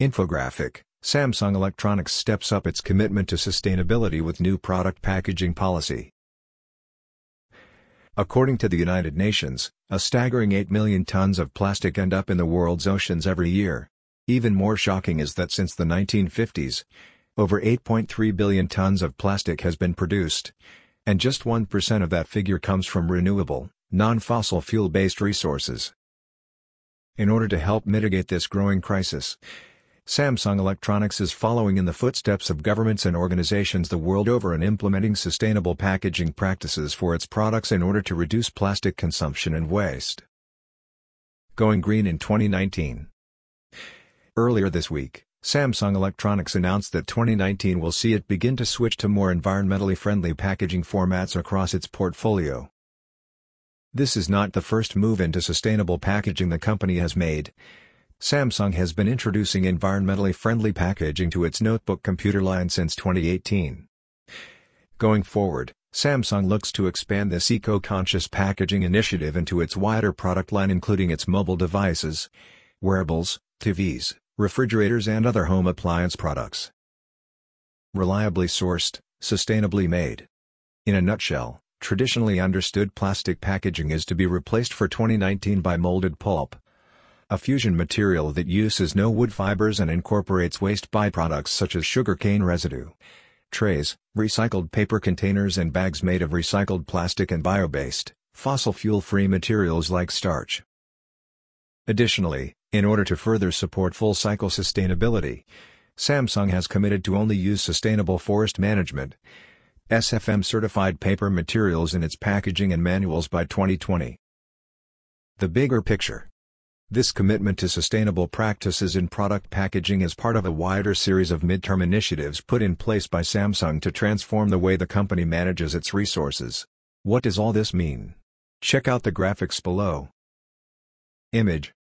Infographic: Samsung Electronics steps up its commitment to sustainability with new product packaging policy. According to the United Nations, a staggering 8 million tons of plastic end up in the world's oceans every year. Even more shocking is that since the 1950s, over 8.3 billion tons of plastic has been produced, and just 1% of that figure comes from renewable, non-fossil fuel-based resources. In order to help mitigate this growing crisis, Samsung Electronics is following in the footsteps of governments and organizations the world over and implementing sustainable packaging practices for its products in order to reduce plastic consumption and waste. Going green in 2019. Earlier this week, Samsung Electronics announced that 2019 will see it begin to switch to more environmentally friendly packaging formats across its portfolio. This is not the first move into sustainable packaging the company has made. Samsung has been introducing environmentally friendly packaging to its notebook computer line since 2018. Going forward, Samsung looks to expand this eco-conscious packaging initiative into its wider product line, including its mobile devices, wearables, TVs, refrigerators and other home appliance products. Reliably sourced, sustainably made. In a nutshell, traditionally understood plastic packaging is to be replaced for 2019 by molded pulp, a fusion material that uses no wood fibers and incorporates waste byproducts such as sugarcane residue, trays, recycled paper containers and bags made of recycled plastic and bio-based, fossil fuel-free materials like starch. Additionally, in order to further support full-cycle sustainability, Samsung has committed to only use sustainable forest management (SFM) certified paper materials in its packaging and manuals by 2020. The bigger picture. This commitment to sustainable practices in product packaging is part of a wider series of midterm initiatives put in place by Samsung to transform the way the company manages its resources. What does all this mean? Check out the graphics below. Image